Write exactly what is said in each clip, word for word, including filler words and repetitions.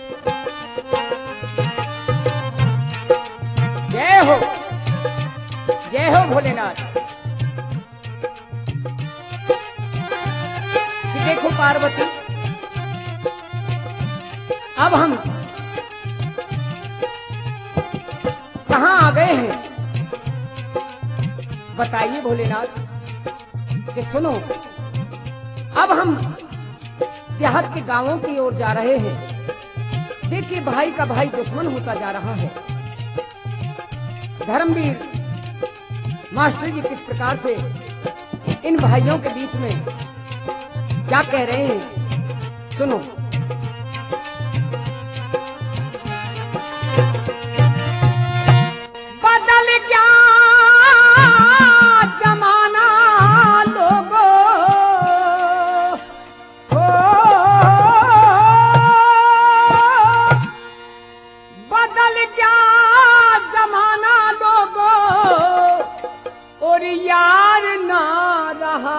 जय हो, जय हो भोलेनाथ। देखो पार्वती, अब हम कहाँ आ गए हैं बताइए भोलेनाथ। कि सुनो, अब हम देहात के गांवों की ओर जा रहे हैं। देखिए भाई का भाई दुश्मन होता जा रहा है। धर्मवीर मास्टर जी किस प्रकार से इन भाइयों के बीच में क्या कह रहे हैं, सुनो। बदल क्या जमाना लोगों, हो बदल क्या जमाना लोगों, और यार ना रहा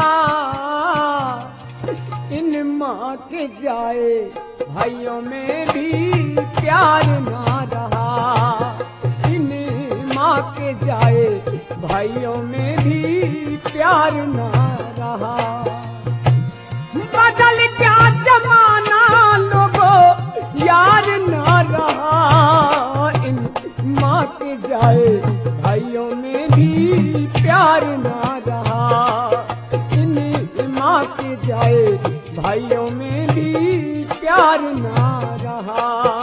इन माँ के जाए भाइयों में भी प्यार ना रहा। इन माँ के जाए भाइयों में भी प्यार ना रहा। बदल क्या जमाना लोगों, यार ना रहा इन माँ के जाए भाइयों में भी प्यार ना रहा। इन माँ के जाए भाइयों में भी प्यार ना रहा।